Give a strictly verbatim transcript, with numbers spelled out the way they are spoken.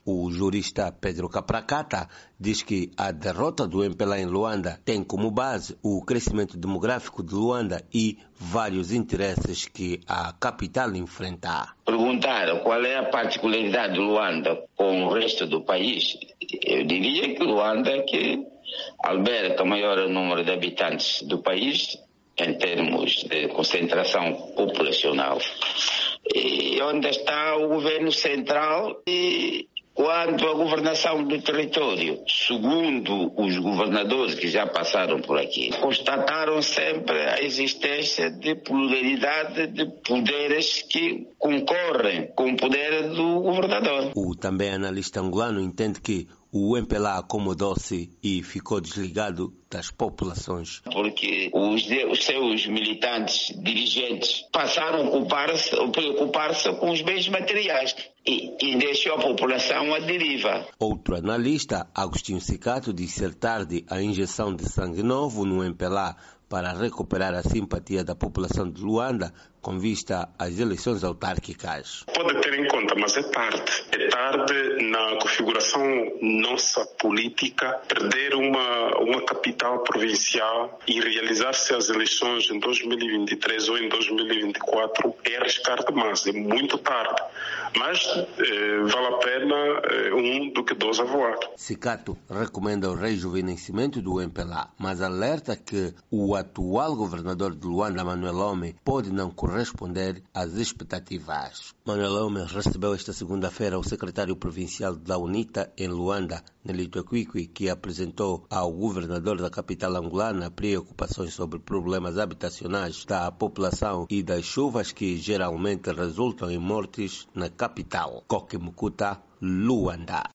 O jurista Pedro Capracata diz que a derrota do M P L A em Luanda tem como base o crescimento demográfico de Luanda e vários interesses que a capital enfrenta. Perguntaram qual é a particularidade de Luanda com o resto do país. Eu diria que Luanda é que alberga o maior número de habitantes do país em termos de concentração populacional. E onde está o governo central e quanto à governação do território, segundo os governadores que já passaram por aqui, constataram sempre a existência de pluralidade de poderes que concorrem com o poder do governador. O também analista angolano entende que o M P L A acomodou-se e ficou desligado das populações. Porque os, os seus militantes, dirigentes, passaram a ocupar-se, a preocupar-se com os bens materiais e, e deixou a população à deriva. Outro analista, Agostinho Cicato, diz ser tarde a injeção de sangue novo no M P L A para recuperar a simpatia da população de Luanda com vista às eleições autárquicas. Pode ter em conta, mas é tarde. É tarde na configuração nossa política perder uma, uma capital provincial e realizar-se as eleições em dois mil e vinte e três ou em dois mil e vinte e quatro é arriscar demais, é muito tarde. Mas eh, vale a pena eh, um do que dois a voar. Cicato recomenda o rejuvenescimento do M P L A, mas alerta que o atual governador de Luanda, Manuel Homem, pode não corresponder às expectativas. Manuel Homem recebeu esta segunda-feira o secretário provincial da UNITA em Luanda, Nelito Equiqui, que apresentou ao governador da capital angolana preocupações sobre problemas habitacionais da população e das chuvas que geralmente resultam em mortes na capital. Coque Mukuta, Luanda.